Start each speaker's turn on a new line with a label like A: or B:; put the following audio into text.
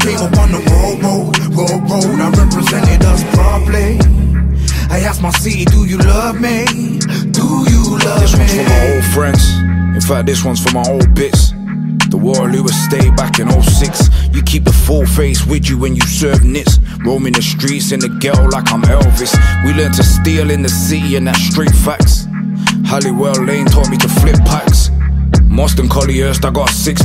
A: came up on the road. I represented us properly. I asked my city, do you love me? Do you love
B: this
A: me?
B: This one's for my old friends. In fact, this one's for my old bits. The Waterloo estate back in 06. You keep the full face with you when you serve nits. Roaming the streets in the ghetto like I'm Elvis. We learned to steal in the city and that's straight facts. Halliwell Lane taught me to flip packs. Moston Collyhurst, I got a 6